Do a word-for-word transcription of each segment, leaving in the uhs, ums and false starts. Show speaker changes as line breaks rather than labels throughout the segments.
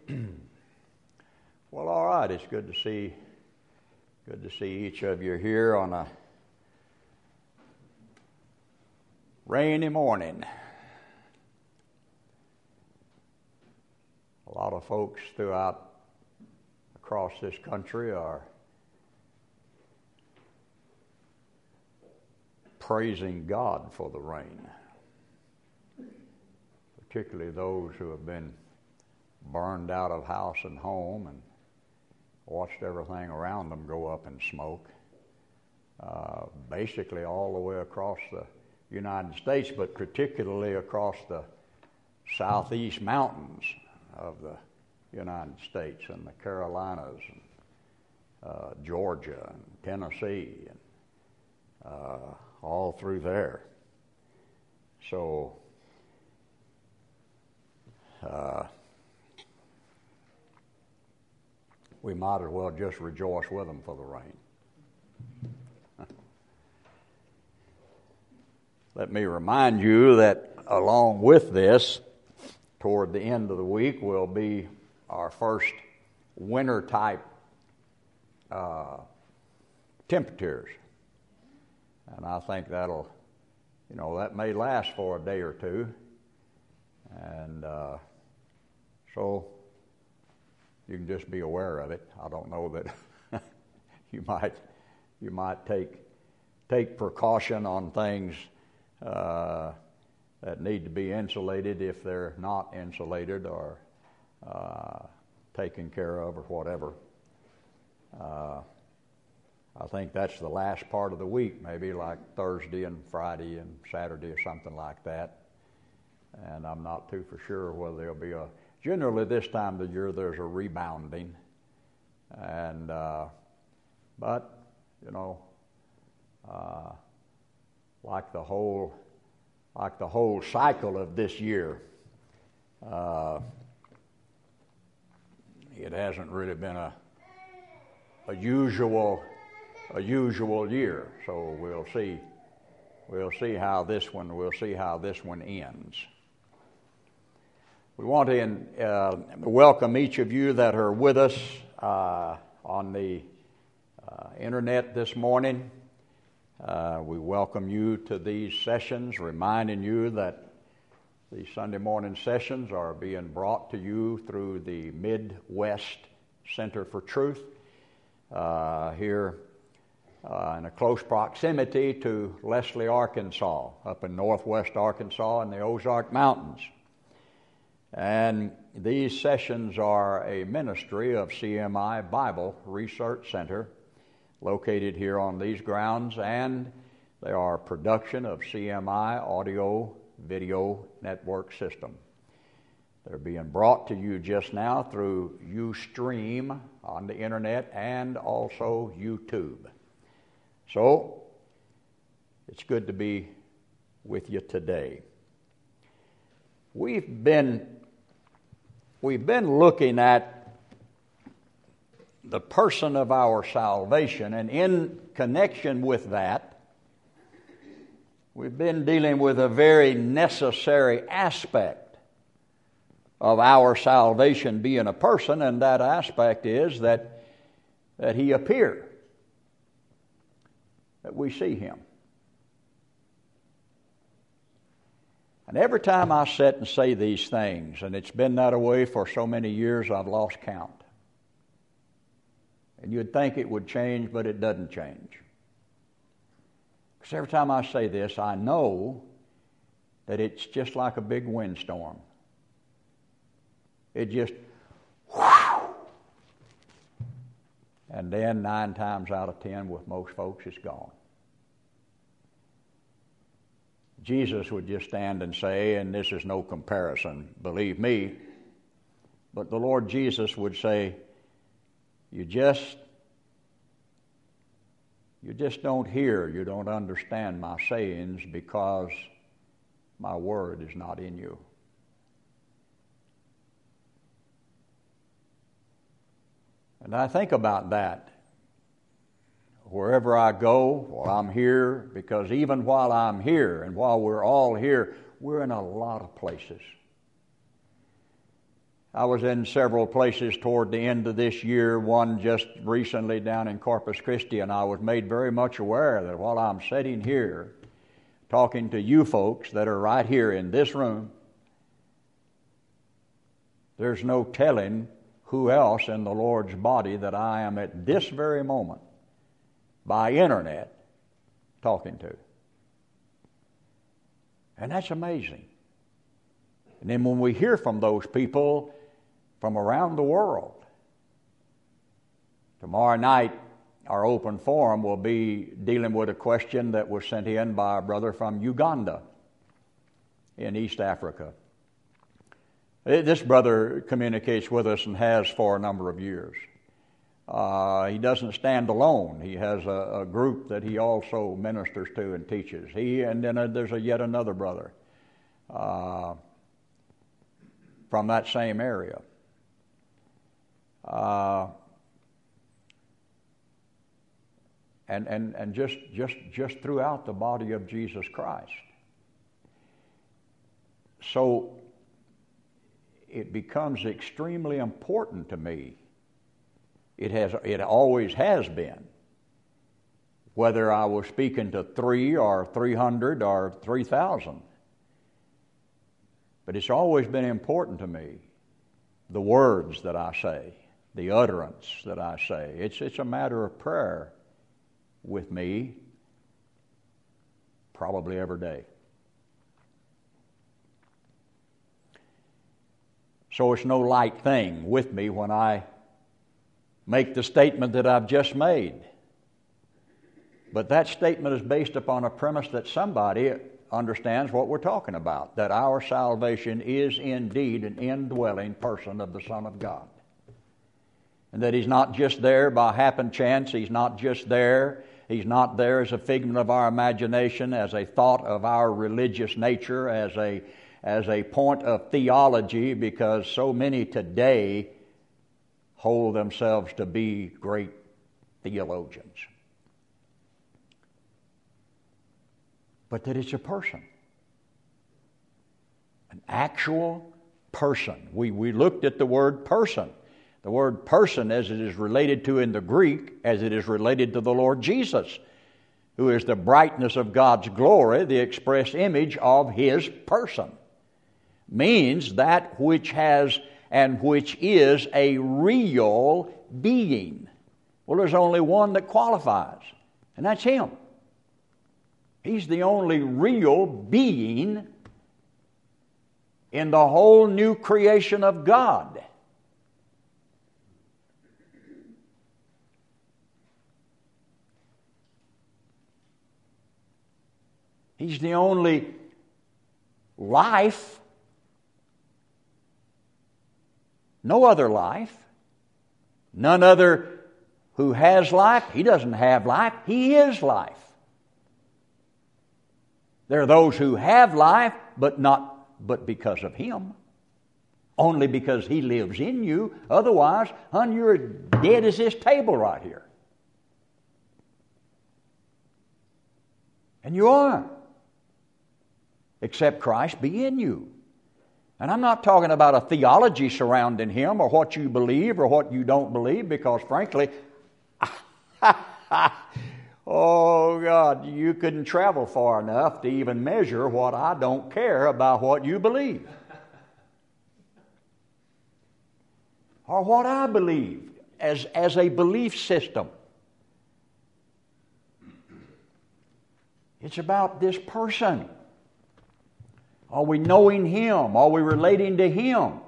Well, all right. It's good to see, good to see each of you here on a rainy morning. A lot of folks throughout across this country are praising God for the rain, particularly those who have been burned out of house and home and watched everything around them go up in smoke, uh, basically all the way across the United States, but particularly across the southeast mountains of the United States and the Carolinas and uh, Georgia and Tennessee and uh, all through there. So uh, we might as well just rejoice with them for the rain. Let me remind you that along with this, toward the end of the week will be our first winter-type uh, temperatures. And I think that'll, you know, that may last for a day or two. And uh, so you can just be aware of it. I don't know that you might you might take take precaution on things uh, that need to be insulated if they're not insulated or uh, taken care of or whatever. Uh, I think that's the last part of the week, maybe like Thursday and Friday and Saturday or something like that. And I'm not too for sure whether there'll be a... Generally this time of the year there's a rebounding. And, uh, but, you know, uh, like the whole, like the whole cycle of this year, uh, it hasn't really been a, a usual... a usual year, so we'll see. We'll see how this one. We'll see how this one ends. We want to uh, welcome each of you that are with us uh, on the uh, internet this morning. Uh, we welcome you to these sessions, reminding you that the Sunday morning sessions are being brought to you through the Midwest Center for Truth uh, here. Uh, in a close proximity to Leslie, Arkansas, up in northwest Arkansas in the Ozark Mountains. And these sessions are a ministry of C M I Bible Research Center located here on these grounds, and they are a production of C M I Audio Video Network System. They're being brought to you just now through Ustream on the internet and also YouTube. So, it's good to be with you today. We've been we've been looking at the person of our salvation, and in connection with that, we've been dealing with a very necessary aspect of our salvation being a person, and that aspect is that that he appeared. That we see him. And every time I sit and say these things, and it's been that way for so many years I've lost count. And you'd think it would change, but it doesn't change. Because every time I say this, I know that it's just like a big windstorm. It just, whoosh, and then nine times out of ten with most folks, it's gone. Jesus would just stand and say, and this is no comparison, believe me, but the Lord Jesus would say, you just, you just don't hear, you don't understand my sayings because my word is not in you. And I think about that wherever I go, while I'm here, because even while I'm here and while we're all here, we're in a lot of places. I was in several places toward the end of this year, one just recently down in Corpus Christi, and I was made very much aware that while I'm sitting here talking to you folks that are right here in this room, there's no telling who else in the Lord's body that I am at this very moment by internet talking to. And that's amazing. And then when we hear from those people from around the world, tomorrow night our open forum will be dealing with a question that was sent in by a brother from Uganda in East Africa. This brother communicates with us and has for a number of years. Uh, he doesn't stand alone. He has a, a group that he also ministers to and teaches. He and then uh, there's a yet another brother uh, from that same area. Uh, and and and just just just throughout the body of Jesus Christ. So it becomes extremely important to me. It has, it always has been. Whether I was speaking to three or three hundred or three thousand. But it's always been important to me, the words that I say, the utterance that I say. It's, it's a matter of prayer with me probably every day. So it's no light thing with me when I make the statement that I've just made. But that statement is based upon a premise that somebody understands what we're talking about, that our salvation is indeed an indwelling person of the Son of God. And that He's not just there by happen chance, He's not just there, He's not there as a figment of our imagination, as a thought of our religious nature, as a as a point of theology, because so many today hold themselves to be great theologians. But that it's a person. An actual person. We, we looked at the word person. The word person as it is related to in the Greek, as it is related to the Lord Jesus, who is the brightness of God's glory, the express image of His person. Means that which has and which is a real being. Well, there's only one that qualifies, and that's Him. He's the only real being in the whole new creation of God. He's the only life. No other life. None other who has life. He doesn't have life. He is life. There are those who have life, but not but because of Him. Only because He lives in you. Otherwise, hon, you're dead as this table right here. And you are. Except Christ be in you. And I'm not talking about a theology surrounding Him or what you believe or what you don't believe, because frankly, oh God, you couldn't travel far enough to even measure what I don't care about what you believe. Or what I believe as, as a belief system. It's about this person. Are we knowing Him? Are we relating to Him?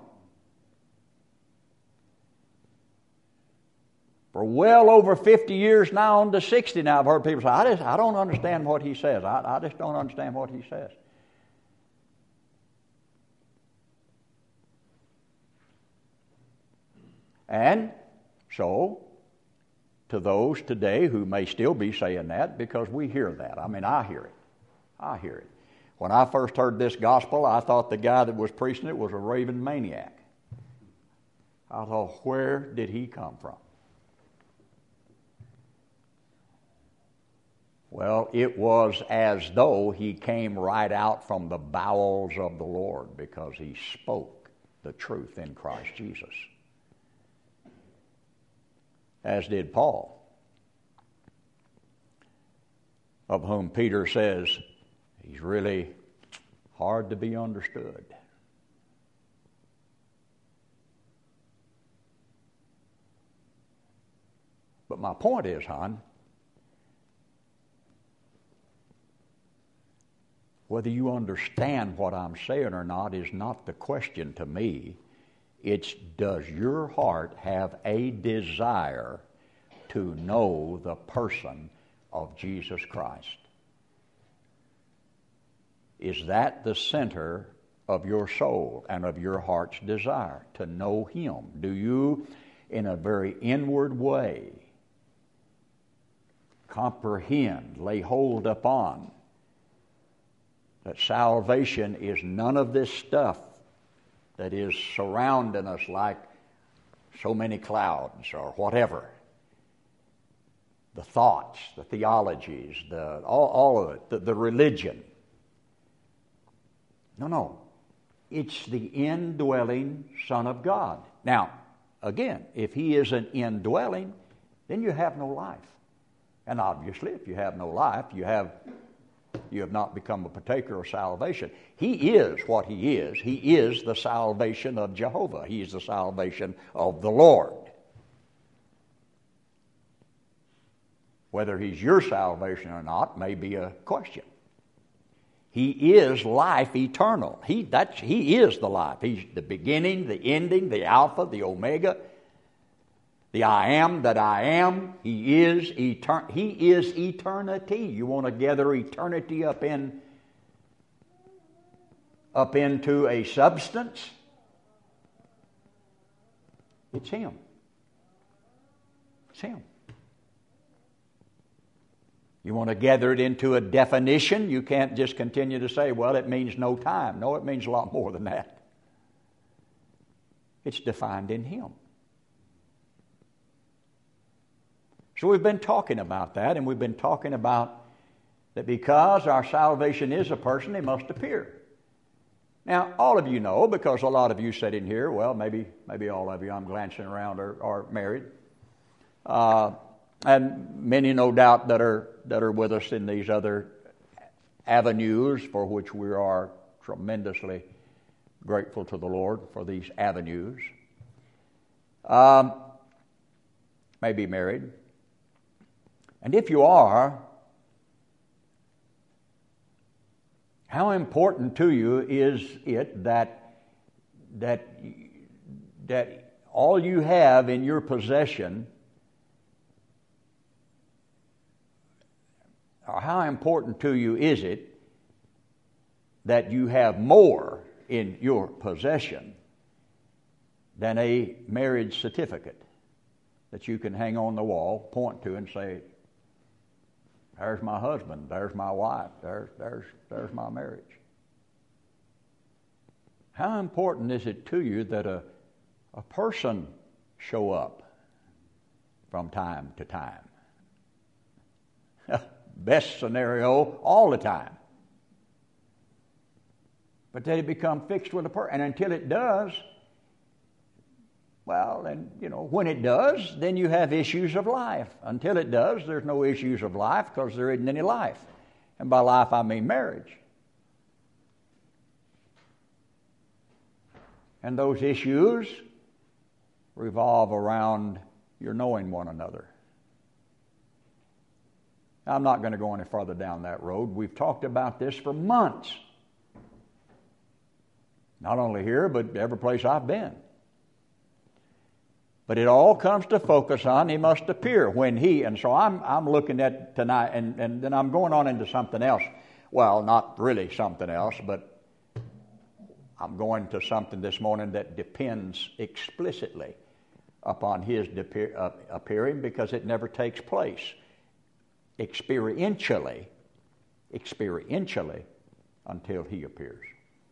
For well over fifty years now, on to sixty now, I've heard people say, I, just, I don't understand what he says. I, I just don't understand what he says. And so, to those today who may still be saying that, because we hear that. I mean, I hear it. I hear it. When I first heard this gospel, I thought the guy that was preaching it was a raving maniac. I thought, where did he come from? Well, it was as though he came right out from the bowels of the Lord, because he spoke the truth in Christ Jesus. As did Paul, of whom Peter says he's really hard to be understood. But my point is, hon, whether you understand what I'm saying or not is not the question to me. It's, does your heart have a desire to know the person of Jesus Christ? Is that the center of your soul and of your heart's desire, to know Him? Do you, in a very inward way, comprehend, lay hold upon that salvation is none of this stuff that is surrounding us like so many clouds or whatever? The thoughts, the theologies, the all, all of it, the, the religion. No, no. It's the indwelling Son of God. Now, again, if He is an indwelling, then you have no life. And obviously, if you have no life, you have you have not become a partaker of salvation. He is what He is. He is the salvation of Jehovah. He is the salvation of the Lord. Whether He's your salvation or not may be a question. He is life eternal. He, that's, he is the life. He's the beginning, the ending, the Alpha, the Omega, the I am that I am. He is etern- He is eternity. You want to gather eternity up in up into a substance? It's Him. It's Him. You want to gather it into a definition? You can't just continue to say, well, it means no time. No, it means a lot more than that. It's defined in Him. So we've been talking about that, and we've been talking about that because our salvation is a person, He must appear. Now, all of you know, because a lot of you sit in here, well, maybe maybe all of you, I'm glancing around, are, are married. Uh, and many, no doubt, that are that are with us in these other avenues for which we are tremendously grateful to the Lord for these avenues. Um, may be married. And if you are, how important to you is it that that that all you have in your possession, or how important to you is it that you have more in your possession than a marriage certificate that you can hang on the wall, point to, and say, there's my husband, there's my wife, there's, there's, there's my marriage. How important is it to you that a, a person show up from time to time? Best scenario, all the time. But that it become fixed with a person. And until it does, well, and you know, when it does, then you have issues of life. Until it does, there's no issues of life because there isn't any life. And by life, I mean marriage. And those issues revolve around your knowing one another. I'm not going to go any further down that road. We've talked about this for months. Not only here, but every place I've been. But it all comes to focus on He must appear when He, and so I'm I'm looking at tonight, and, and then I'm going on into something else. Well, not really something else, but I'm going to something this morning that depends explicitly upon His de- uh, appearing, because it never takes place experientially, experientially until He appears.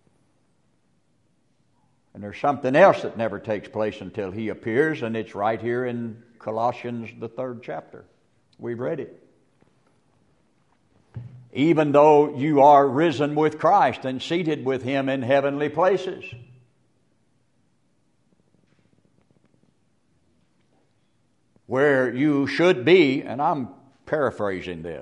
And there's something else that never takes place until He appears, and it's right here in Colossians, the third chapter. We've read it. Even though you are risen with Christ and seated with Him in heavenly places. where you should be, and I'm paraphrasing this.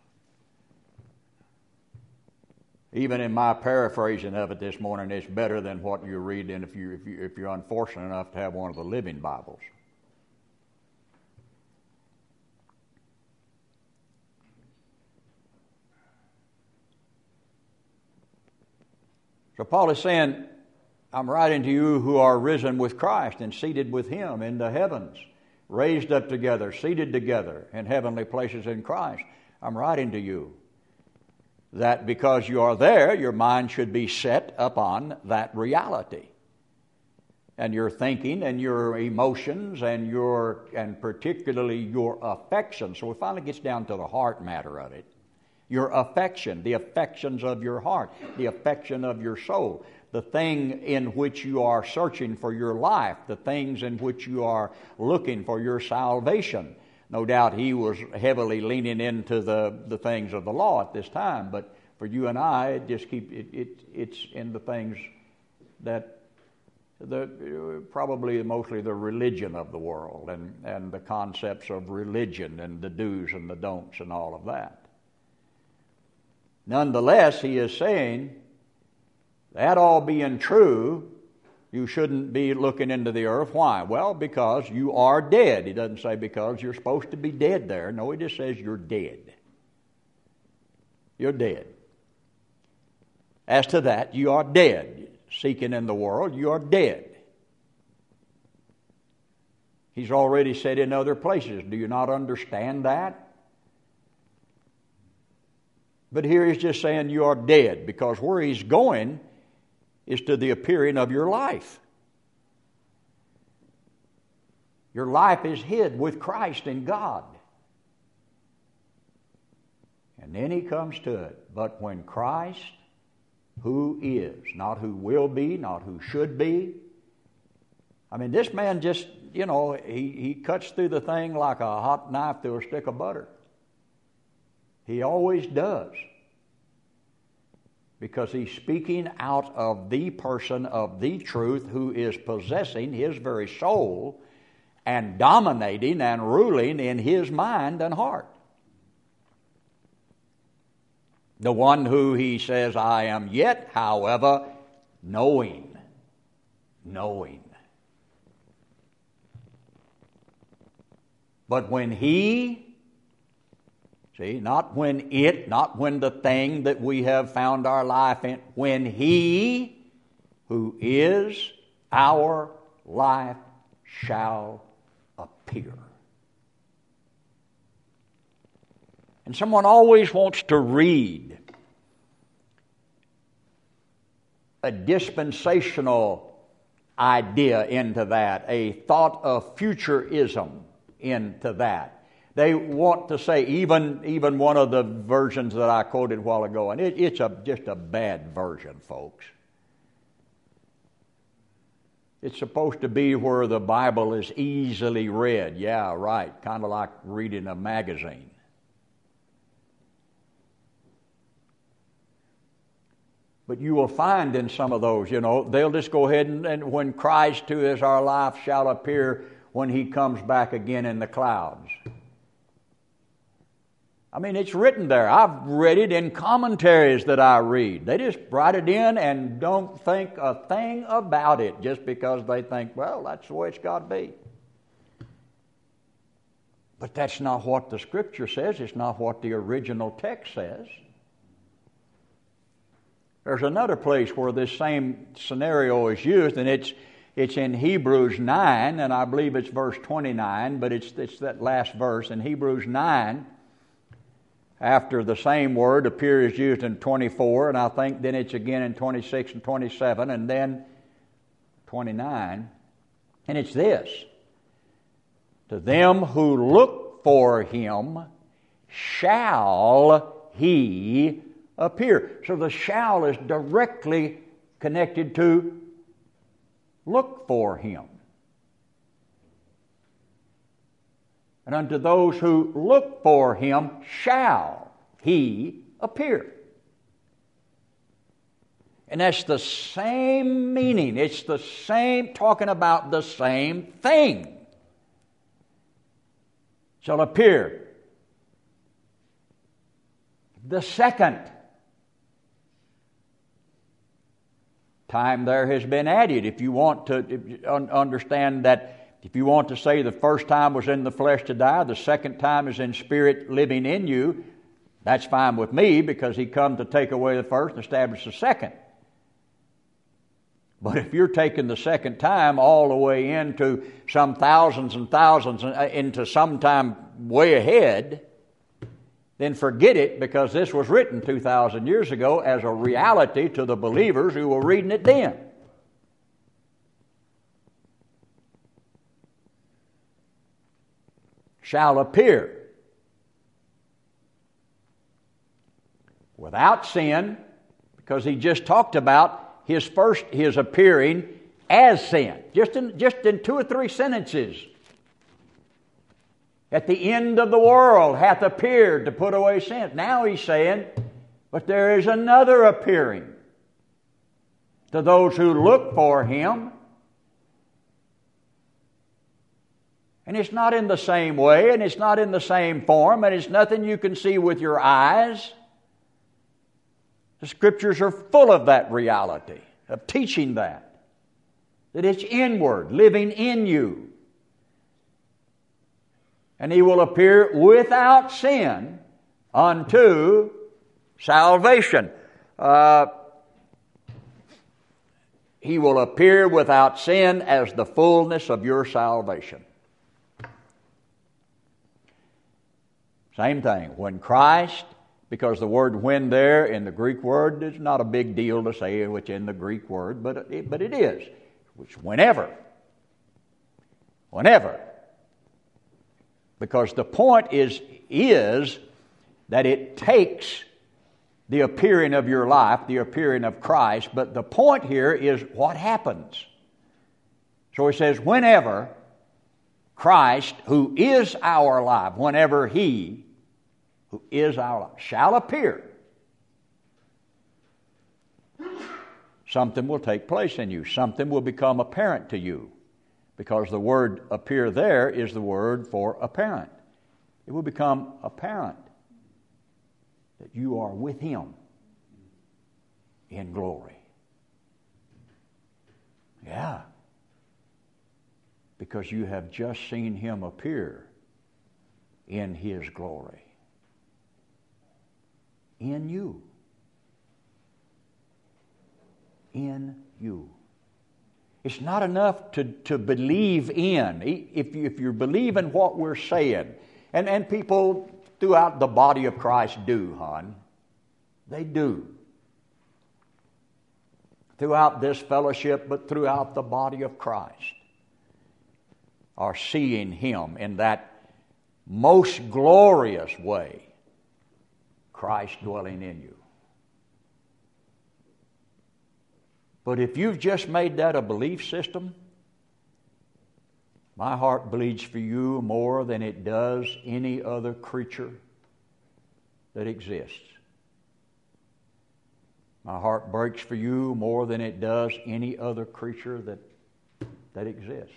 Even in my paraphrasing of it this morning, it's better than what you read in if, you, if, you, if you're unfortunate enough to have one of the Living Bibles. So Paul is saying, I'm writing to you who are risen with Christ and seated with Him in the heavens, raised up together, seated together in heavenly places in Christ. I'm writing to you that because you are there, your mind should be set upon that reality. And your thinking and your emotions and your and particularly your affections. So it finally gets down to the heart matter of it. Your affection, the affections of your heart, the affection of your soul, the thing in which you are searching for your life, the things in which you are looking for your salvation. No doubt he was heavily leaning into the, the things of the law at this time, but for you and I, it just keep it, it it's in the things that the probably mostly the religion of the world and, and the concepts of religion and the do's and the don'ts and all of that. Nonetheless, he is saying, that all being true, you shouldn't be looking into the earth. Why? Well, because you are dead. He doesn't say because you're supposed to be dead there. No, he just says you're dead. You're dead. As to that, you are dead. Seeking in the world, you are dead. He's already said in other places, do you not understand that? But here he's just saying you are dead, because where he's going is to the appearing of your life. Your life is hid with Christ in God. And then he comes to it. But when Christ, who is, not who will be, not who should be. I mean, this man just, you know, he, he cuts through the thing like a hot knife through a stick of butter. He always does. Because he's speaking out of the person of the truth who is possessing his very soul and dominating and ruling in his mind and heart. The one who he says, I am yet, however, knowing. Knowing. But when he... See, not when it, not when the thing that we have found our life in, when He, who is our life, shall appear. And someone always wants to read a dispensational idea into that, a thought of futurism into that. They want to say, even, even one of the versions that I quoted a while ago, and it, it's a, just a bad version, folks. It's supposed to be where the Bible is easily read. Yeah, right, kind of like reading a magazine. But you will find in some of those, you know, they'll just go ahead and, and when Christ, who is our life, shall appear when He comes back again in the clouds. I mean, it's written there. I've read it in commentaries that I read. They just write it in and don't think a thing about it just because they think, well, that's the way it's got to be. But that's not what the Scripture says. It's not what the original text says. There's another place where this same scenario is used, and it's it's in Hebrews nine, and I believe it's verse twenty-nine, but it's it's that last verse in Hebrews nine. After the same word appears used in twenty-four, and I think then it's again in twenty-six and twenty-seven, and then twenty-nine. And it's this. To them who look for Him shall He appear. So the shall is directly connected to look for Him. And unto those who look for Him shall He appear. And that's the same meaning. It's the same, talking about the same thing. shall appear. The second time there has been added. If you want to understand that, if you want to say the first time was in the flesh to die, the second time is in spirit living in you, that's fine with me, because He come to take away the first and establish the second. But if you're taking the second time all the way into some thousands and thousands, into some time way ahead, then forget it, because this was written two thousand years ago as a reality to the believers who were reading it then. Shall appear without sin, because he just talked about his first, his appearing as sin, just in, just in two or three sentences. At the end of the world hath appeared to put away sin. Now he's saying, but there is another appearing to those who look for Him. And it's not in the same way, and it's not in the same form, and it's nothing you can see with your eyes. The Scriptures are full of that reality, of teaching that. That it's inward, living in you. And He will appear without sin unto salvation. Uh, he will appear without sin as the fullness of your salvation. Same thing. When Christ, because the word when there in the Greek word is not a big deal to say which in the Greek word, but it, but it is. Which whenever. Whenever. Because the point is, is that it takes the appearing of your life, the appearing of Christ, but the point here is what happens. So he says, whenever Christ, who is our life, whenever He, who is our life, shall appear, something will take place in you. Something will become apparent to you. Because the word appear there is the word for apparent. It will become apparent that you are with Him in glory. Yeah. Because you have just seen Him appear in His glory. In you. In you. It's not enough to, to believe in. If, you, if you believe in what we're saying, and, and people throughout the body of Christ do, hon. They do. Throughout this fellowship, but throughout the body of Christ, are seeing Him in that most glorious way, Christ dwelling in you. But if you've just made that a belief system, my heart bleeds for you more than it does any other creature that exists. My heart breaks for you more than it does any other creature that, that exists.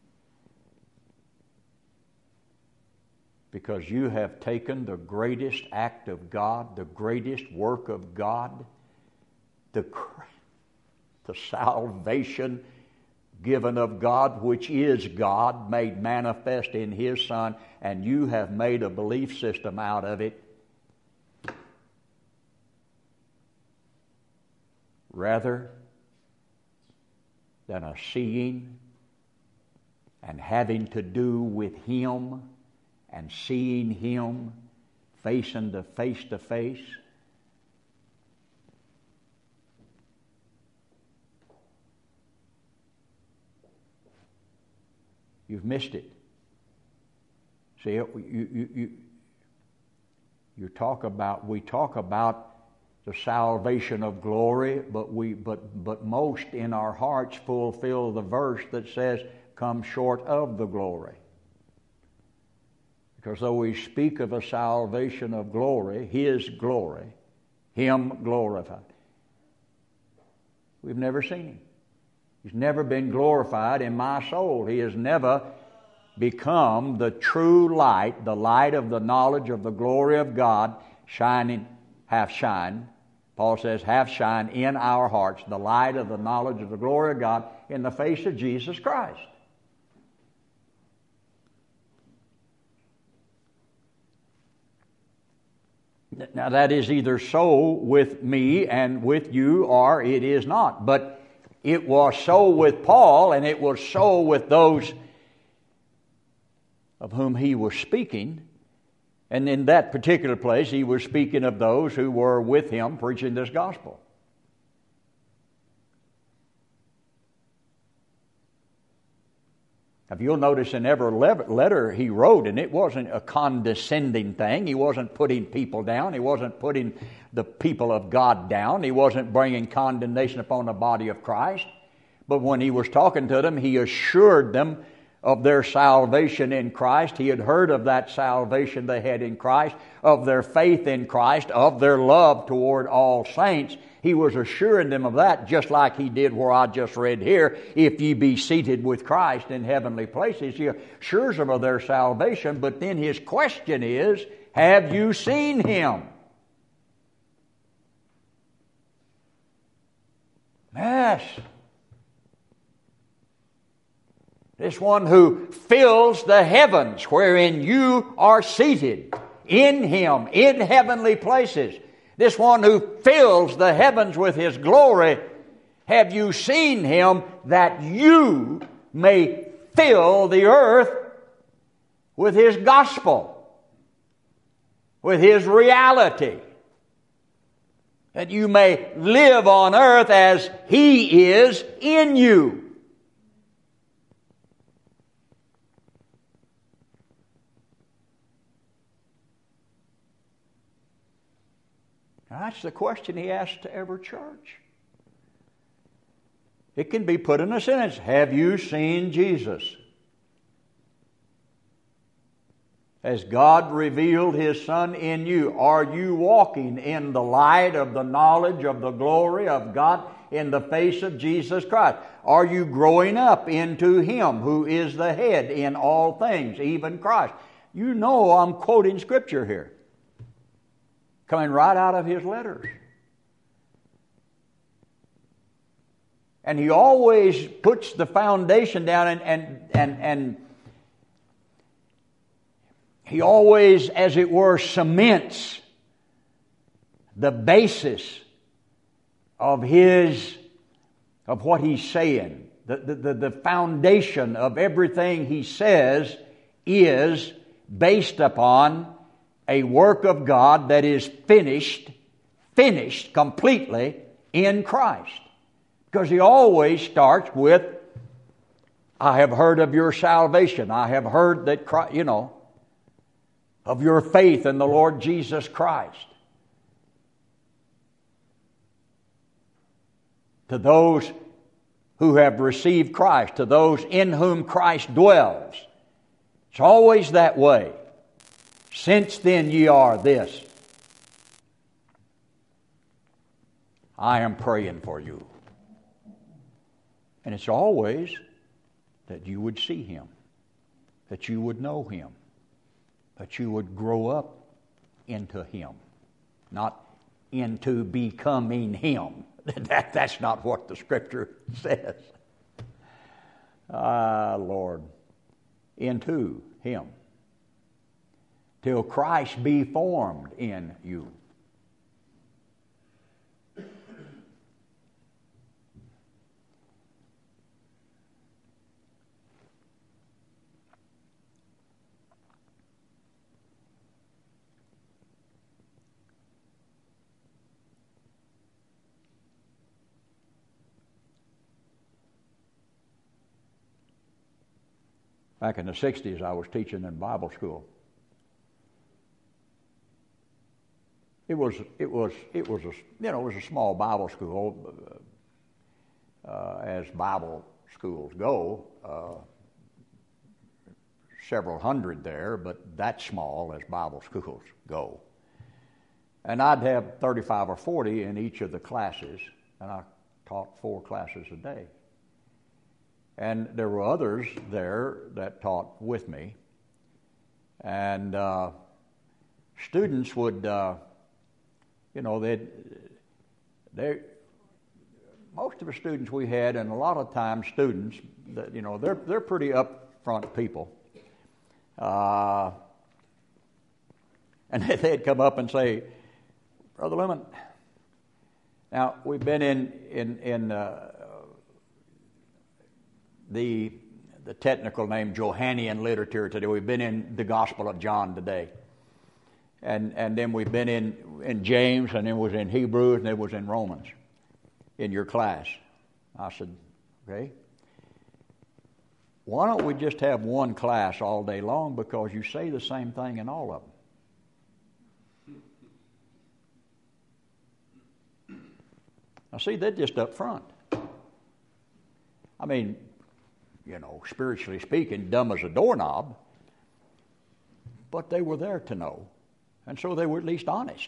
Because you have taken the greatest act of God, the greatest work of God, the the salvation given of God, which is God, made manifest in His Son, and you have made a belief system out of it, rather than a seeing and having to do with Him and seeing Him facing to face to face. You've missed it. See, you, you, you, you talk about, we talk about the salvation of glory, but we, but, but most in our hearts fulfill the verse that says, come short of the glory. Because though we speak of a salvation of glory, His glory, Him glorified, we've never seen Him. He's never been glorified in my soul. He has never become the true light, the light of the knowledge of the glory of God, shining, half shine. Paul says, half shine in our hearts, the light of the knowledge of the glory of God in the face of Jesus Christ. Now that is either so with me and with you, or it is not. But it was so with Paul, and it was so with those of whom he was speaking. And in that particular place, he was speaking of those who were with him preaching this gospel. If you'll notice in every letter he wrote, and it wasn't a condescending thing. He wasn't putting people down. He wasn't putting the people of God down. He wasn't bringing condemnation upon the body of Christ. But when he was talking to them, he assured them of their salvation in Christ. He had heard of that salvation they had in Christ, of their faith in Christ, of their love toward all saints. He was assuring them of that, just like he did where I just read here, if ye be seated with Christ in heavenly places. He assures them of their salvation, but then his question is, have you seen him? Yes. This one who fills the heavens wherein you are seated, in him, in heavenly places. This one who fills the heavens with his glory, have you seen him that you may fill the earth with his gospel, with his reality, that you may live on earth as he is in you. Now, that's the question he asks to every church. It can be put in a sentence. Have you seen Jesus? Has God revealed his Son in you? Are you walking in the light of the knowledge of the glory of God in the face of Jesus Christ? Are you growing up into him who is the head in all things, even Christ? You know I'm quoting Scripture here, coming right out of his letters. And he always puts the foundation down, and and and, and he always, as it were, cements the basis of his of what he's saying. The, the, the, the foundation of everything he says is based upon a work of God that is finished, finished completely in Christ. Because he always starts with, I have heard of your salvation. I have heard that, Christ, you know, of your faith in the Lord Jesus Christ. To those who have received Christ, to those in whom Christ dwells. It's always that way. Since then ye are this. I am praying for you. And it's always that you would see him, that you would know him, that you would grow up into him, not into becoming him. That, that's not what the Scripture says. Ah, Lord, into him, till Christ be formed in you. Back in the sixties, I was teaching in Bible school. It was it was it was a you know it was a small Bible school, uh, as Bible schools go. Uh, several hundred there, but that small as Bible schools go. And I'd have thirty-five or forty in each of the classes, and I taught four classes a day. And there were others there that taught with me. And uh, students would, uh, you know, they'd, they, most of the students we had, and a lot of times students, that, you know, they're they're pretty upfront people. Uh, and they'd come up and say, Brother Lemon, now we've been in in in uh, the the technical name Johannine literature today. We've been in the Gospel of John today, and and then we've been in in James, and then was in Hebrews, and it was in Romans. In your class. I said, okay. Why don't we just have one class all day long, because you say the same thing in all of them. Now see, they're just up front. I mean, you know, spiritually speaking, dumb as a doorknob, but they were there to know, and so they were at least honest.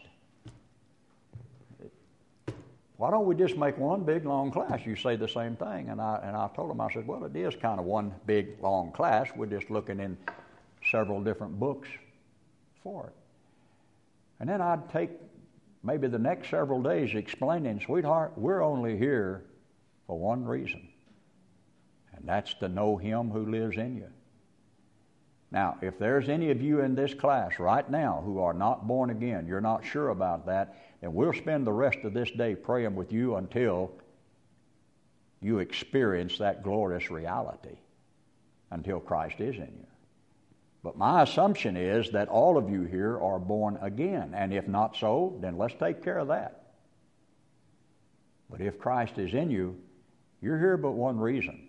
Why don't we just make one big, long class? You say the same thing. And I and I told them, I said, well, it is kind of one big, long class. We're just looking in several different books for it. And then I'd take maybe the next several days explaining, sweetheart, we're only here for one reason, and that's to know Him who lives in you. Now, if there's any of you in this class right now who are not born again, you're not sure about that, then we'll spend the rest of this day praying with you until you experience that glorious reality, until Christ is in you. But my assumption is that all of you here are born again, and if not so, then let's take care of that. But if Christ is in you, you're here but one reason.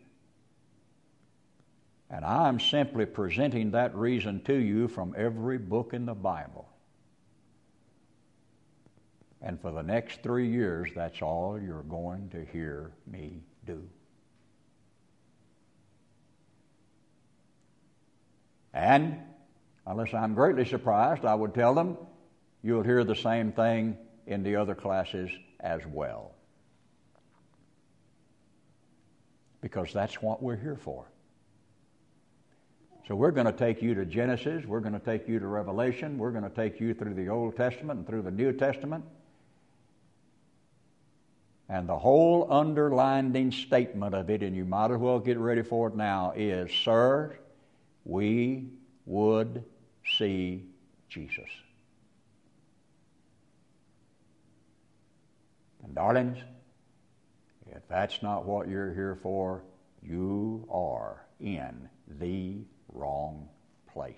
And I'm simply presenting that reason to you from every book in the Bible. And for the next three years, that's all you're going to hear me do. And, unless I'm greatly surprised, I would tell them, you'll hear the same thing in the other classes as well. Because that's what we're here for. So we're going to take you to Genesis, we're going to take you to Revelation, we're going to take you through the Old Testament and through the New Testament. And the whole underlining statement of it, and you might as well get ready for it now, is, sir, we would see Jesus. And darlings, if that's not what you're here for, you are in the wrong place.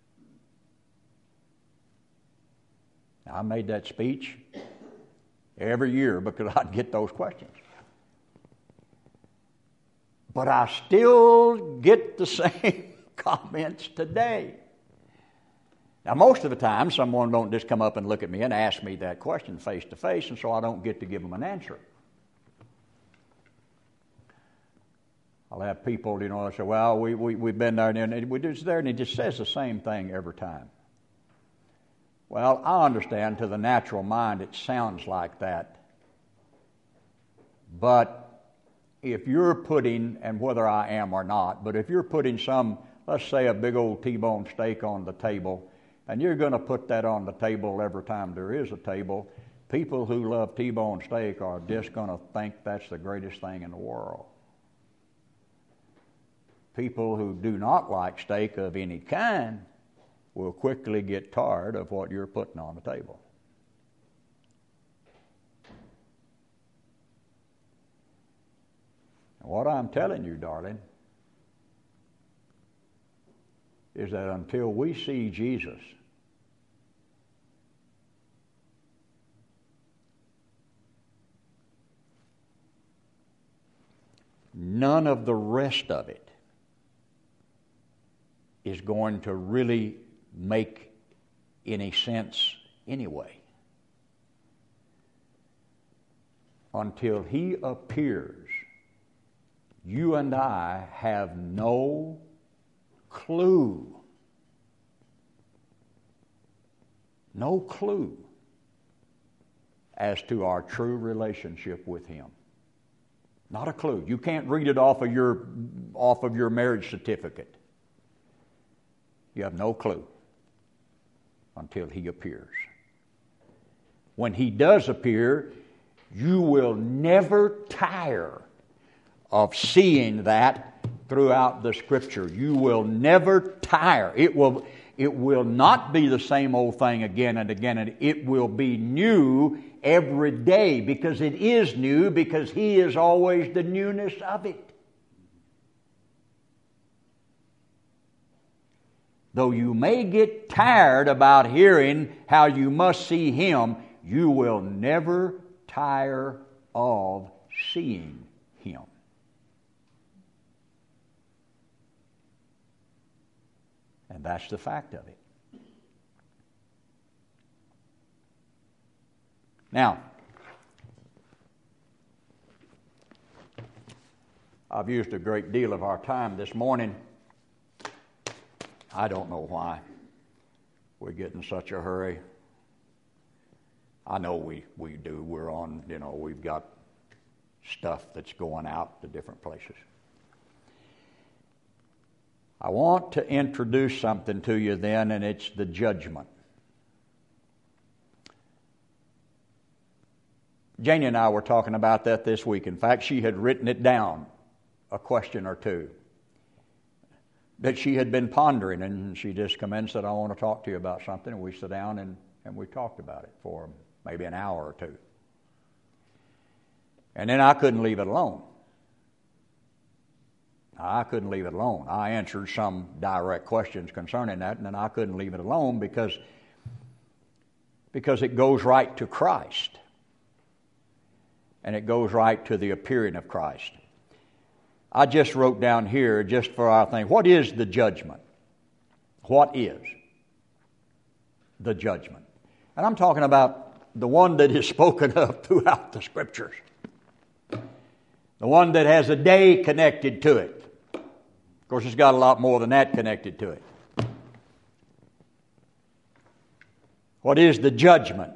Now, I made that speech every year because I'd get those questions. But I still get the same comments today. Now, most of the time, someone don't just come up and look at me and ask me that question face to face, and so I don't get to give them an answer. I'll have people, you know, say, well, we, we, we've been there, and we just there, and he just says the same thing every time. Well, I understand to the natural mind it sounds like that. But if you're putting, and whether I am or not, but if you're putting some, let's say a big old T-bone steak on the table, and you're going to put that on the table every time there is a table, people who love T-bone steak are just going to think that's the greatest thing in the world. People who do not like steak of any kind will quickly get tired of what you're putting on the table. And what I'm telling you, darling, is that until we see Jesus, none of the rest of it is going to really make any sense anyway. Until He appears, you and I have no clue, no clue as to our true relationship with Him. Not a clue. You can't read it off of your off of your marriage certificate. You have no clue until He appears. When He does appear, you will never tire of seeing that throughout the Scripture. You will never tire. It will, it will not be the same old thing again and again, and it will be new every day, because it is new, because He is always the newness of it. Though you may get tired about hearing how you must see Him, you will never tire of seeing Him. And that's the fact of it. Now, I've used a great deal of our time this morning. I don't know why we get in such a hurry. I know we, we do. We're on, you know, we've got stuff that's going out to different places. I want to introduce something to you then, and it's the judgment. Janie and I were talking about that this week. In fact, she had written it down, a question or two that she had been pondering, and she just come in and said, I want to talk to you about something. And we sat down and, and we talked about it for maybe an hour or two. And then I couldn't leave it alone. I couldn't leave it alone. I answered some direct questions concerning that, and then I couldn't leave it alone because, because it goes right to Christ. And it goes right to the appearing of Christ. I just wrote down here, just for our thing, what is the judgment? What is the judgment? And I'm talking about the one that is spoken of throughout the Scriptures. The one that has a day connected to it. Of course, it's got a lot more than that connected to it. What is the judgment?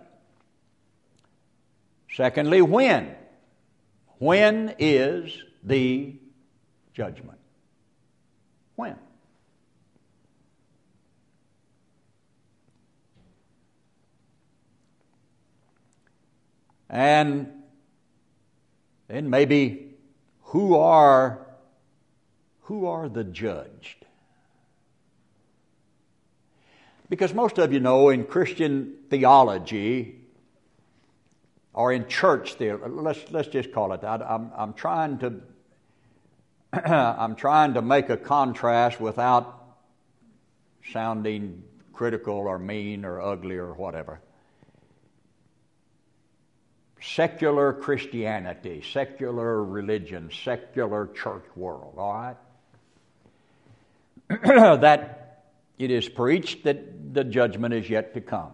Secondly, when? When is the judgment? When? And then maybe who are who are the judged? Because most of you know in Christian theology or in church theology, let's let's just call it that. I'm I'm trying to I'm trying to make a contrast without sounding critical or mean or ugly or whatever. Secular Christianity, secular religion, secular church world, all right? That it is preached that the judgment is yet to come.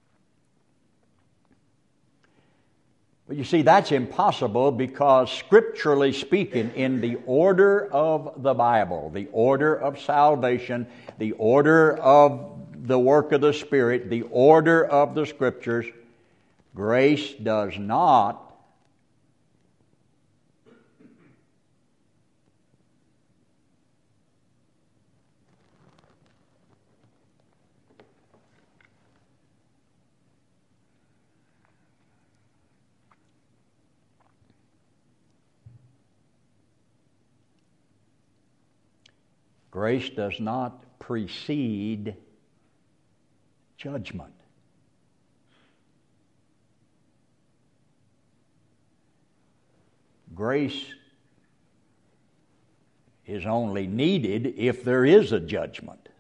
But you see, that's impossible because scripturally speaking, in the order of the Bible, the order of salvation, the order of the work of the Spirit, the order of the Scriptures, grace does not Grace does not precede judgment. Grace is only needed if there is a judgment.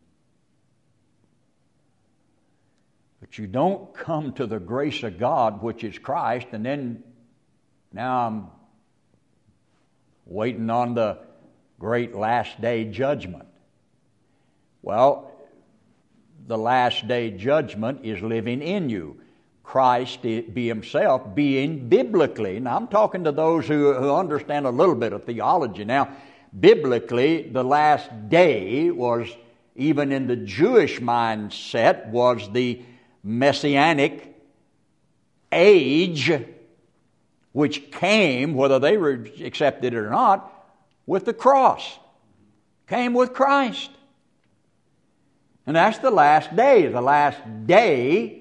But you don't come to the grace of God, which is Christ, and then now I'm waiting on the great last day judgment. Well, the last day judgment is living in you. Christ be himself being biblically. Now I'm talking to those who, who understand a little bit of theology. Now, biblically, the last day was, even in the Jewish mindset, was the messianic age which came, whether they accepted it or not, with the cross. Came with Christ. And that's the last day, the last day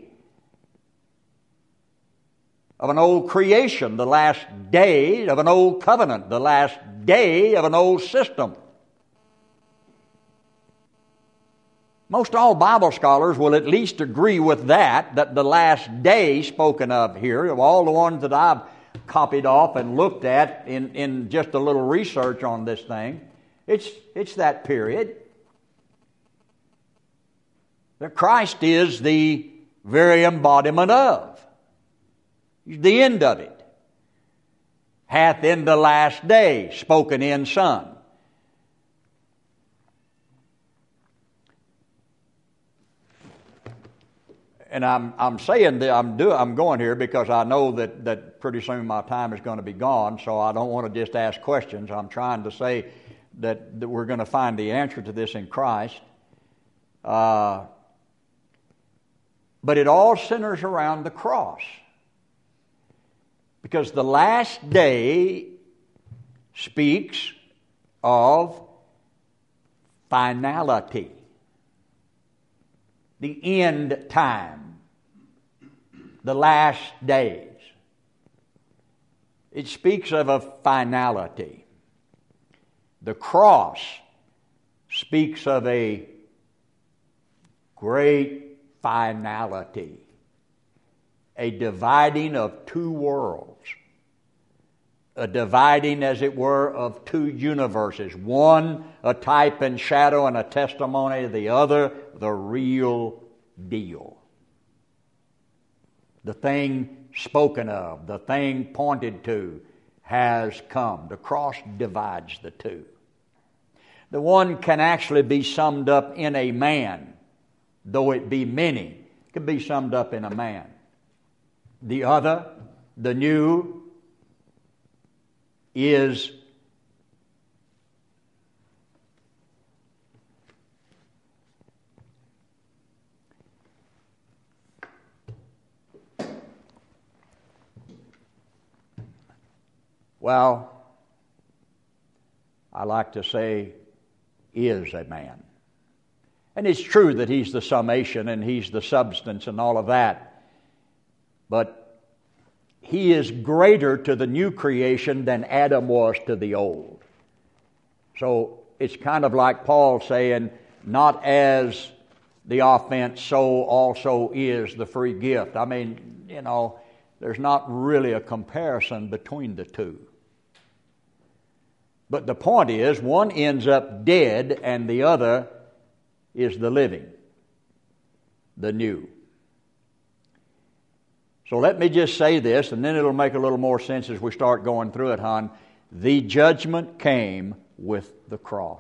of an old creation, the last day of an old covenant, the last day of an old system. Most all Bible scholars will at least agree with that, that the last day spoken of here, of all the ones that I've copied off and looked at in, in just a little research on this thing, it's, it's that period. That Christ is the very embodiment of. He's the end of it. Hath in the last day spoken in Son. And I'm I'm saying that I'm do I'm going here because I know that, that pretty soon my time is going to be gone, so I don't want to just ask questions. I'm trying to say that, that we're going to find the answer to this in Christ. Uh, but it all centers around the cross. Because the last day speaks of finality. The end time. The last days. It speaks of a finality. The cross speaks of a great finality. A dividing of two worlds. A dividing, as it were, of two universes. One, a type and shadow and a testimony. The other, the real deal. The thing spoken of, the thing pointed to, has come. The cross divides the two. The one can actually be summed up in a man, though it be many. It can be summed up in a man. The other, the new, is well, I like to say, is a man. And it's true that he's the summation and he's the substance and all of that. But he is greater to the new creation than Adam was to the old. So it's kind of like Paul saying, not as the offense, so also is the free gift. I mean, you know, there's not really a comparison between the two. But the point is, one ends up dead and the other is the living, the new. So let me just say this, and then it'll make a little more sense as we start going through it, hon. The judgment came with the cross.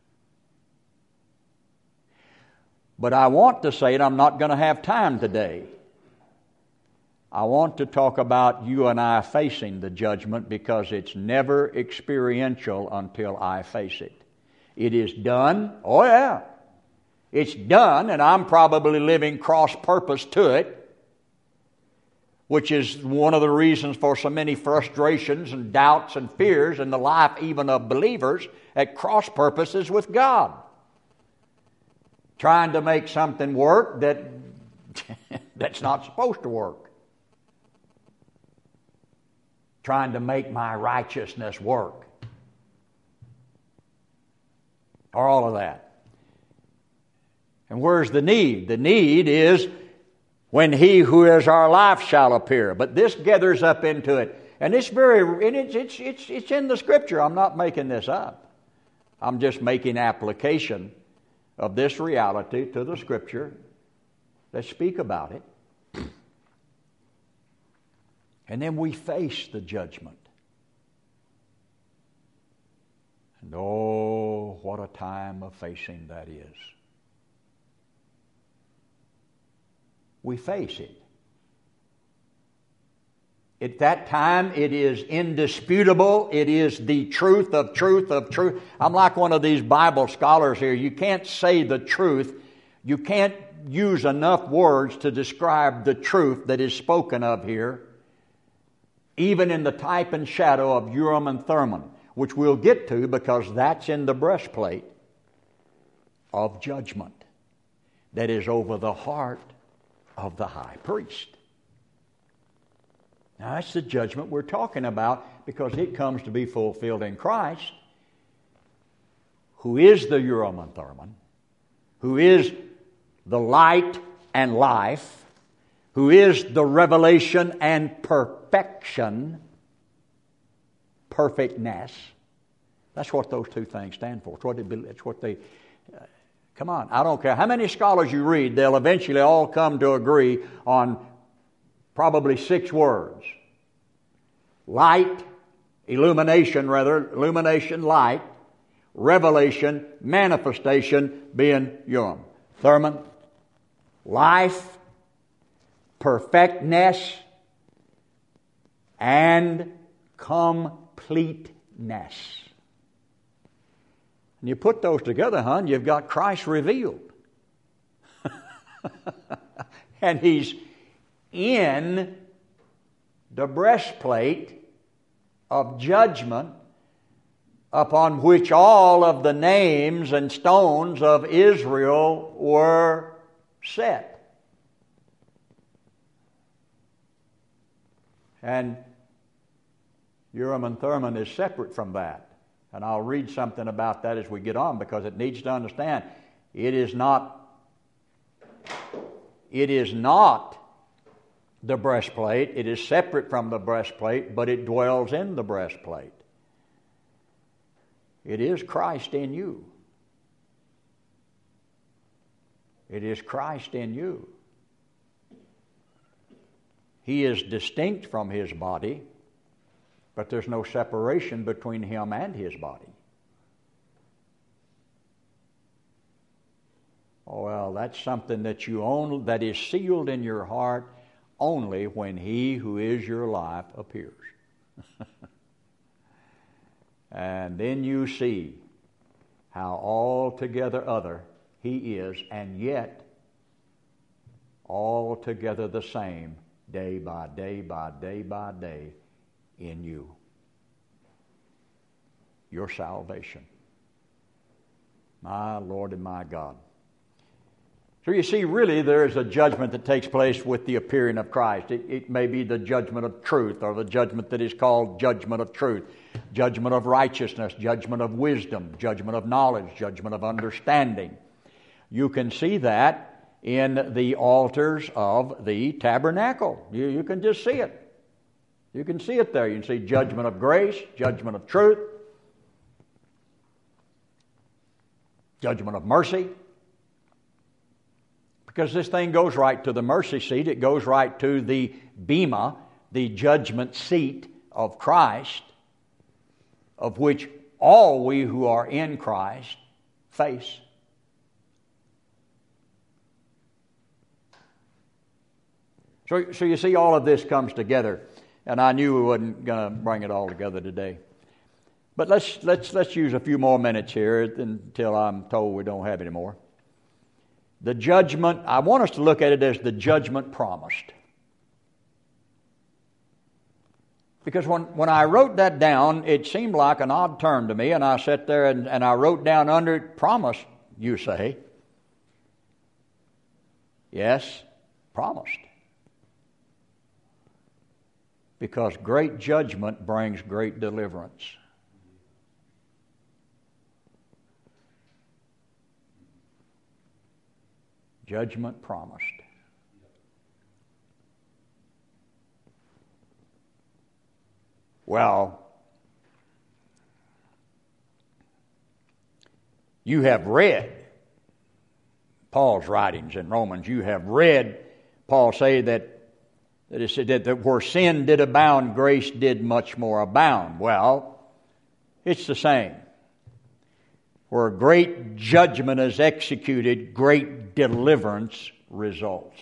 But I want to say it, I'm not going to have time today. I want to talk about you and I facing the judgment because it's never experiential until I face it. It is done. Oh yeah. It's done, and I'm probably living cross-purpose to it, which is one of the reasons for so many frustrations and doubts and fears in the life even of believers at cross purposes with God. Trying to make something work that that's not supposed to work. Trying to make my righteousness work. Or all of that. And where's the need? The need is when He who is our life shall appear. But this gathers up into it. And it's very, and it's, it's, it's, it's in the Scripture. I'm not making this up. I'm just making application of this reality to the Scripture that speak about it. And then we face the judgment. And oh, what a time of facing that is. We face it. At that time, it is indisputable. It is the truth of truth of truth. I'm like one of these Bible scholars here. You can't say the truth. You can't use enough words to describe the truth that is spoken of here. even in the type and shadow of Urim and Thummim, which we'll get to because that's in the breastplate of judgment that is over the heart of the high priest. Now, that's the judgment we're talking about because it comes to be fulfilled in Christ, who is the Urim and Thummim, who is the light and life, who is the revelation and perfection, perfectness. That's what those two things stand for. It's what they, it's what they uh, come on, I don't care how many scholars you read, they'll eventually all come to agree on probably six words. Light, illumination rather, illumination, light, revelation, manifestation being Urim. Thummim, life, perfectness, and completeness. And you put those together, hon, you've got Christ revealed. And He's in the breastplate of judgment upon which all of the names and stones of Israel were set. And Urim and Thummim is separate from that. And I'll read something about that as we get on because it needs to understand it is not it is not the breastplate. It is separate from the breastplate, but it dwells in the breastplate. It is Christ in you. It is Christ in you. He is distinct from His body, but there's no separation between Him and His body. Oh, well, that's something that you own, that is sealed in your heart only when He who is your life appears. And then you see how altogether other He is, and yet altogether the same, day by day by day by day in you. Your salvation. My Lord and my God. So you see, really there is a judgment that takes place with the appearing of Christ. It, it may be the judgment of truth, or the judgment that is called judgment of truth, judgment of righteousness, judgment of wisdom, judgment of knowledge, judgment of understanding. You can see that in the altars of the tabernacle. You, you can just see it. You can see it there. You can see judgment of grace, judgment of truth, judgment of mercy. Because this thing goes right to the mercy seat. It goes right to the bema, the judgment seat of Christ, of which all we who are in Christ face. So, so you see, all of this comes together, and I knew we wasn't going to bring it all together today. But let's let's let's use a few more minutes here until I'm told we don't have any more. The judgment, I want us to look at it as the judgment promised. Because when, when I wrote that down, it seemed like an odd term to me, and I sat there and, and I wrote down under it, promise, you say. Yes, promised. Because great judgment brings great deliverance. Judgment promised. Well, you have read Paul's writings in Romans. You have read Paul say that, that it said that, that where sin did abound, grace did much more abound. Well, it's the same. Where great judgment is executed, great deliverance results.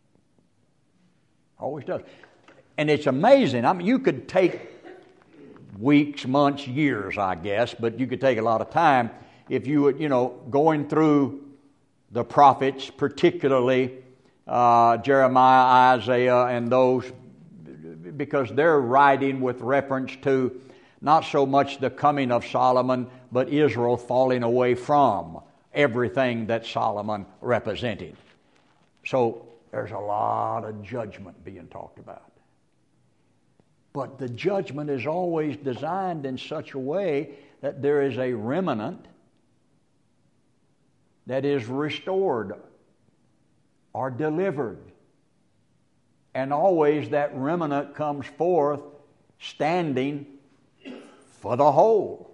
Always does. And it's amazing. I mean, you could take weeks, months, years, I guess, but you could take a lot of time if you would, you know, going through the prophets, particularly uh, Jeremiah, Isaiah, and those because they're writing with reference to not so much the coming of Solomon, but Israel falling away from everything that Solomon represented. So there's a lot of judgment being talked about. But the judgment is always designed in such a way that there is a remnant that is restored or delivered. And always that remnant comes forth standing for the whole.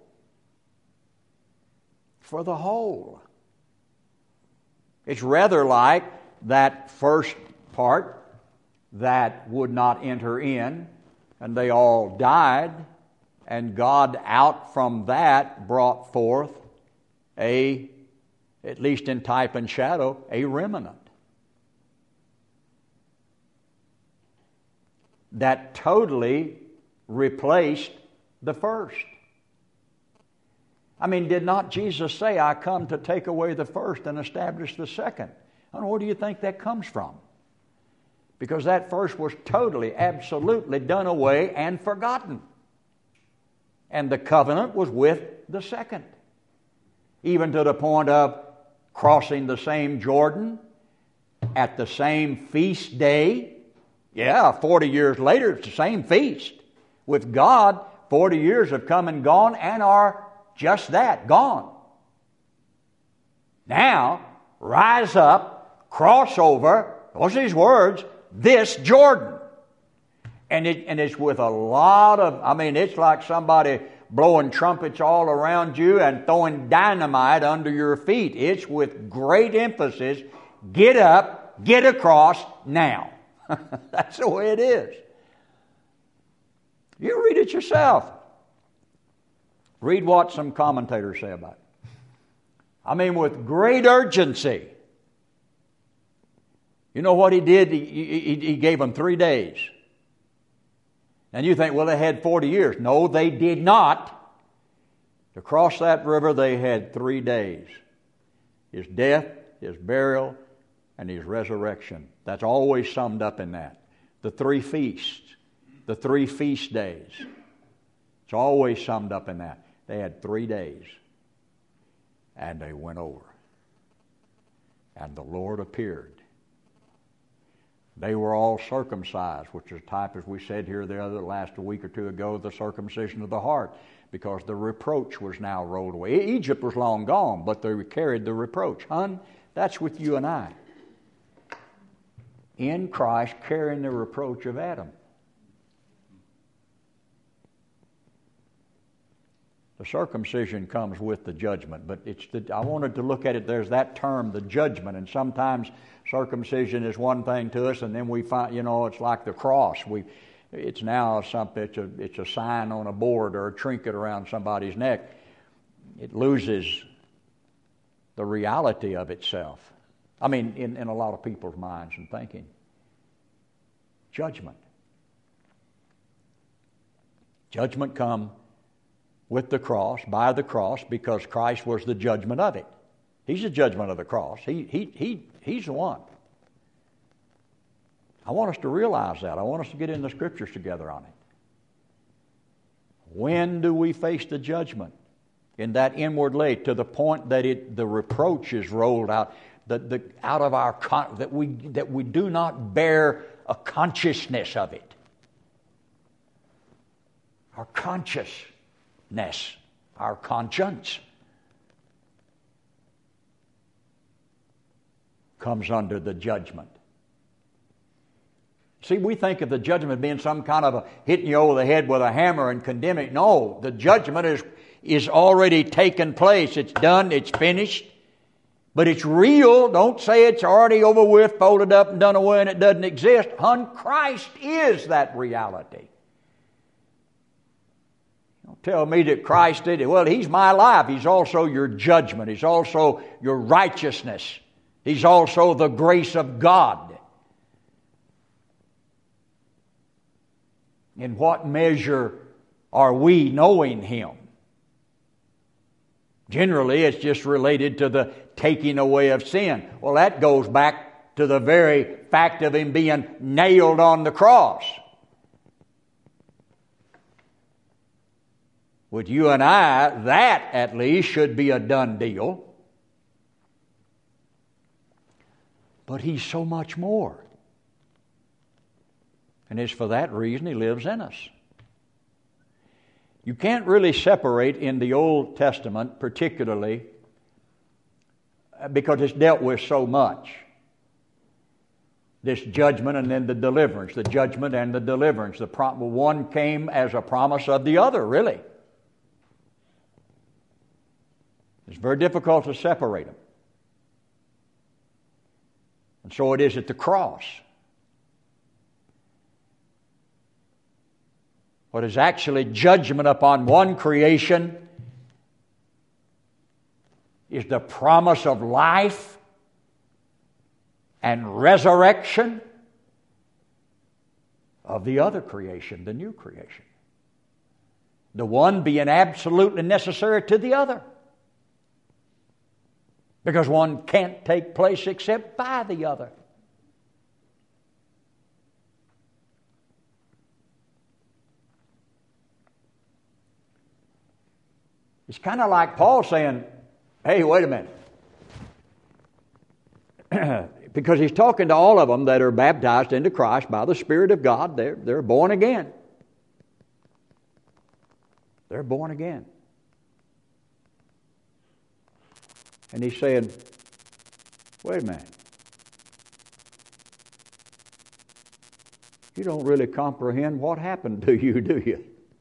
For the whole. It's rather like that first part that would not enter in, and they all died, and God out from that brought forth a, at least in type and shadow, a remnant that totally replaced the first. I mean, did not Jesus say, I come to take away the first and establish the second? I don't know, where do you think that comes from? Because that first was totally, absolutely done away and forgotten. And the covenant was with the second. Even to the point of crossing the same Jordan at the same feast day. Yeah, forty years later, it's the same feast. With God, forty years have come and gone and are just that, gone. Now, rise up, cross over, those are these words, this Jordan. And it and it's with a lot of, I mean, it's like somebody blowing trumpets all around you and throwing dynamite under your feet. It's with great emphasis, get up, get across now. That's the way it is. You read it yourself. Read what some commentators say about it. I mean, with great urgency. You know what he did? He, he, he gave them three days. And you think, well, they had forty years. No, they did not. To cross that river, they had three days. His death, his burial, and his resurrection. That's always summed up in that. The three feasts. The three feast days. It's always summed up in that. They had three days. And they went over. And the Lord appeared. They were all circumcised, which is a type, as we said here the other last week or two ago, the circumcision of the heart, because the reproach was now rolled away. Egypt was long gone, but they carried the reproach. Hun, that's with you and I. In Christ, carrying the reproach of Adam. The circumcision comes with the judgment, but it's the, I wanted to look at it, there's that term, the judgment, and sometimes circumcision is one thing to us, and then we find, you know, it's like the cross. We, it's now something, it's a, it's a sign on a board or a trinket around somebody's neck. It loses the reality of itself. I mean, in, in a lot of people's minds and thinking. Judgment. Judgment come with the cross, by the cross, because Christ was the judgment of it. He's the judgment of the cross. He, he, he, he's the one. I want us to realize that. I want us to get in the Scriptures together on it. When do we face the judgment? In that inward lay, to the point that it, the reproach is rolled out, the, the, out of our con- that we that we do not bear a consciousness of it. Our consciousness, our conscience, comes under the judgment. See, we think of the judgment being some kind of a hitting you over the head with a hammer and condemning. No, the judgment is, is already taken place. It's done, it's finished. But it's real. Don't say it's already over with, folded up and done away and it doesn't exist. Hun, Christ is that reality. Don't tell me that Christ did it. Well, He's my life. He's also your judgment. He's also your righteousness. He's also the grace of God. In what measure are we knowing Him? Generally, it's just related to the taking away of sin. Well, that goes back to the very fact of Him being nailed on the cross. With you and I, that at least should be a done deal. But He's so much more. And it's for that reason He lives in us. You can't really separate in the Old Testament, particularly, because it's dealt with so much. This judgment and then the deliverance, the judgment and the deliverance. The prom- one came as a promise of the other, really. It's very difficult to separate them. And so it is at the cross. What is actually judgment upon one creation is the promise of life and resurrection of the other creation, the new creation. The one being absolutely necessary to the other. Because one can't take place except by the other. It's kind of like Paul saying, hey, wait a minute. Because he's talking to all of them that are baptized into Christ by the Spirit of God. They're, they're born again. They're born again. And he's saying, wait a minute. You don't really comprehend what happened to you, do you?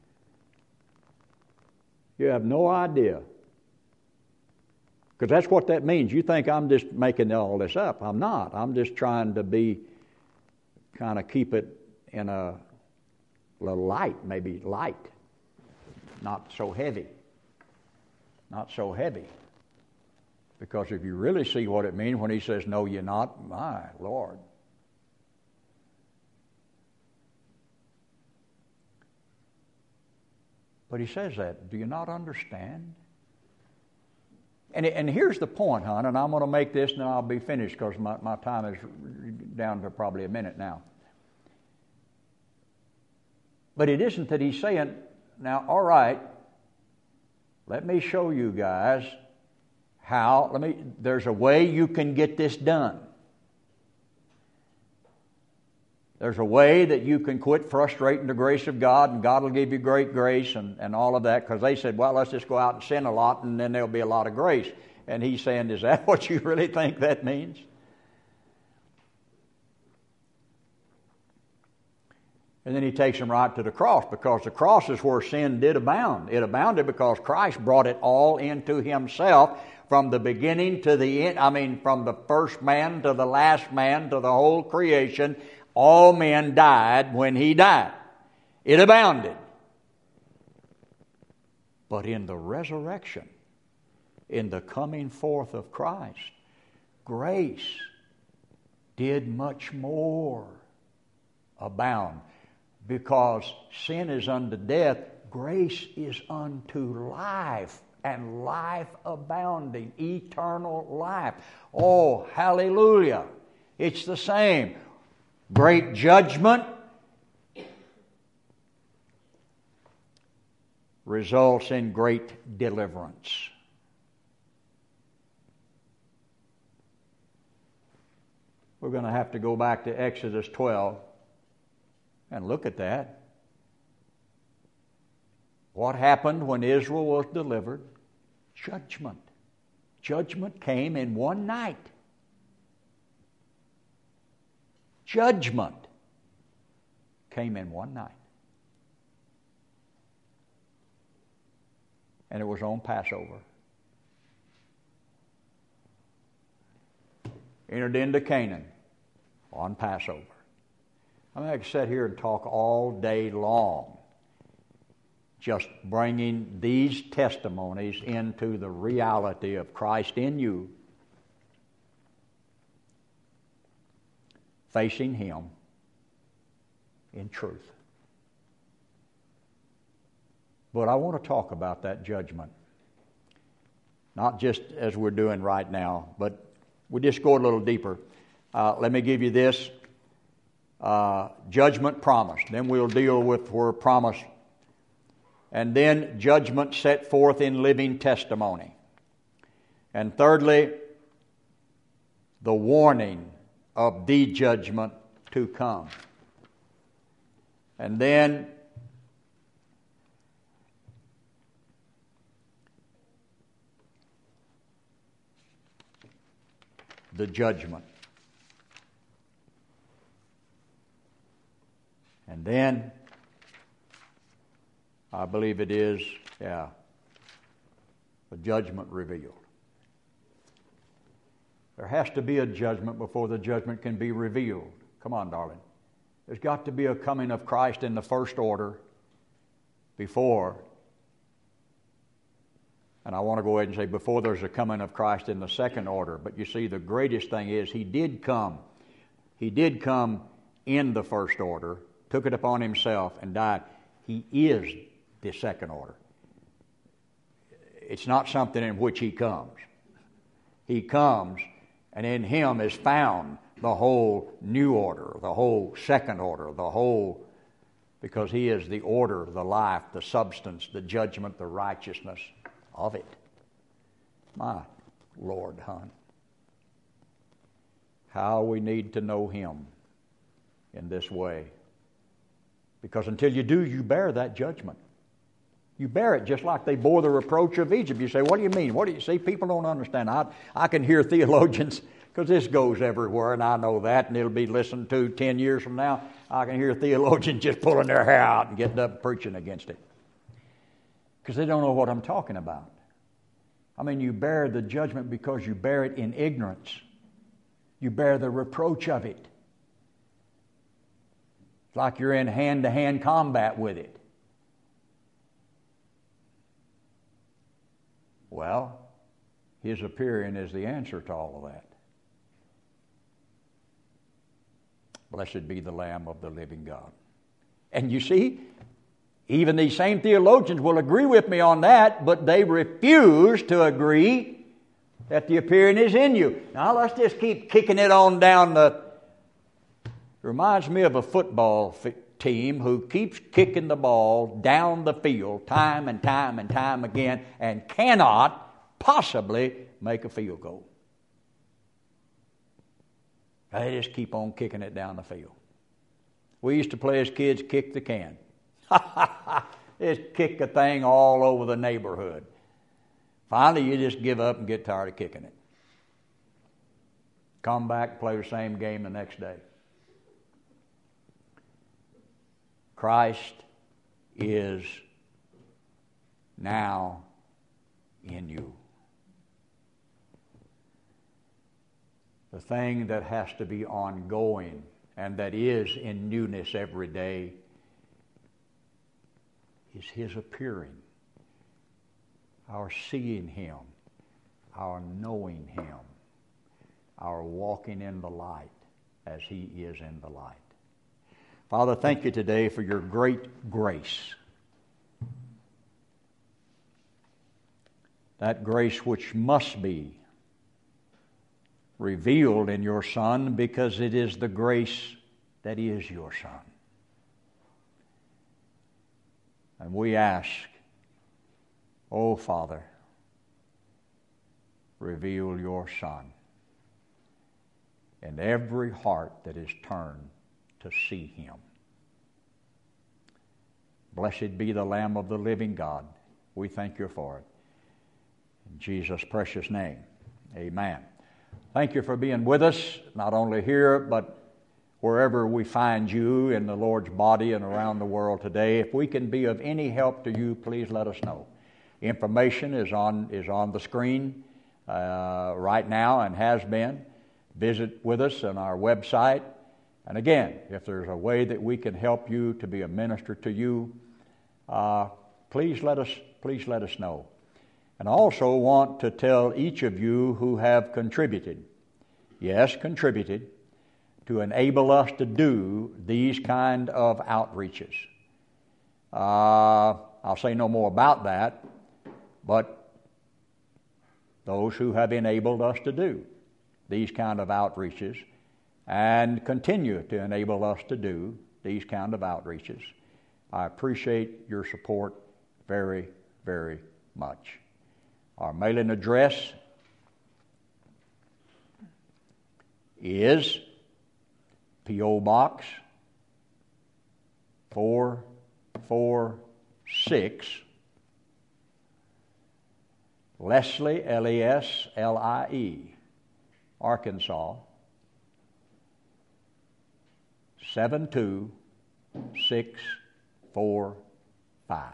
You have no idea. Because that's what that means. You think I'm just making all this up. I'm not. I'm just trying to be, kind of keep it in a little light, maybe light. Not so heavy. Not so heavy. Because if you really see what it means when he says, no, you're not, my Lord. But he says that. Do you not understand? And, and here's the point, hon, and I'm going to make this and then I'll be finished because my, my time is down to probably a minute now. But it isn't that he's saying, now, all right, let me show you guys how, let me, there's a way you can get this done. There's a way that you can quit frustrating the grace of God and God will give you great grace and, and all of that, because they said, well, let's just go out and sin a lot and then there'll be a lot of grace. And he's saying, is that what you really think that means? And then he takes them right to the cross, because the cross is where sin did abound. It abounded because Christ brought it all into himself from the beginning to the end. I mean, from the first man to the last man to the whole creation. All men died when he died. It abounded. But in the resurrection, in the coming forth of Christ, grace did much more abound. Because sin is unto death, grace is unto life, and life abounding, eternal life. Oh, hallelujah. It's the same. Great judgment results in great deliverance. We're going to have to go back to Exodus twelve and look at that. What happened when Israel was delivered? Judgment. Judgment came in one night. Judgment came in one night. And it was on Passover. Entered into Canaan on Passover. I mean, I could sit here and talk all day long, just bringing these testimonies into the reality of Christ in you, facing him in truth. But I want to talk about that judgment, not just as we're doing right now, but we just go a little deeper. Uh, let me give you this. Uh, judgment promised. Then we'll deal with where promise And then judgment set forth in living testimony. And thirdly, the warning of the judgment to come. And then the judgment. And then, I believe it is, yeah, the judgment revealed. There has to be a judgment before the judgment can be revealed. Come on, darling. There's got to be a coming of Christ in the first order before, and I want to go ahead and say before there's a coming of Christ in the second order. But you see, the greatest thing is He did come. He did come in the first order, took it upon Himself, and died. He is the second order. It's not something in which He comes. He comes, and in Him is found the whole new order, the whole second order, the whole, because He is the order, the life, the substance, the judgment, the righteousness of it. My Lord, hon. How we need to know Him in this way. Because until you do, you bear that judgment. You bear it just like they bore the reproach of Egypt. You say, what do you mean? What do you see? People don't understand. I, I can hear theologians, because this goes everywhere, and I know that, and it'll be listened to ten years from now. I can hear theologians just pulling their hair out and getting up preaching against it. Because they don't know what I'm talking about. I mean, you bear the judgment because you bear it in ignorance. You bear the reproach of it. It's like you're in hand-to-hand combat with it. Well, His appearing is the answer to all of that. Blessed be the Lamb of the living God. And you see, even these same theologians will agree with me on that, but they refuse to agree that the appearing is in you. Now let's just keep kicking it on down the... It reminds me of a football fi- team who keeps kicking the ball down the field time and time and time again and cannot possibly make a field goal. They just keep on kicking it down the field. We used to play as kids, kick the can. Just kick the thing all over the neighborhood. Finally, you just give up and get tired of kicking it. Come back, play the same game the next day. Christ is now in you. The thing that has to be ongoing and that is in newness every day is His appearing, our seeing Him, our knowing Him, our walking in the light as He is in the light. Father, thank You today for Your great grace. That grace which must be revealed in Your Son, because it is the grace that is Your Son. And we ask, oh Father, reveal Your Son in every heart that is turned to see Him. Blessed be the Lamb of the living God. We thank You for it. In Jesus' precious name, amen. Thank you for being with us, not only here, but wherever we find you in the Lord's body and around the world today. If we can be of any help to you, please let us know. Information is on, is on the screen uh, right now and has been. Visit with us on our website. And again, if there's a way that we can help you to be a minister to you, uh, please let us, please let us know. And I also want to tell each of you who have contributed, yes, contributed, to enable us to do these kind of outreaches. Uh, I'll say no more about that, but those who have enabled us to do these kind of outreaches and continue to enable us to do these kind of outreaches, I appreciate your support very, very much. Our mailing address is P O. Box four four six, Leslie, L E S L I E, Arkansas, seven two six four five.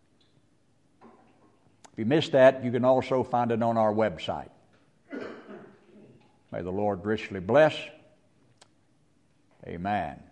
If you missed that, you can also find it on our website. May the Lord richly bless. Amen.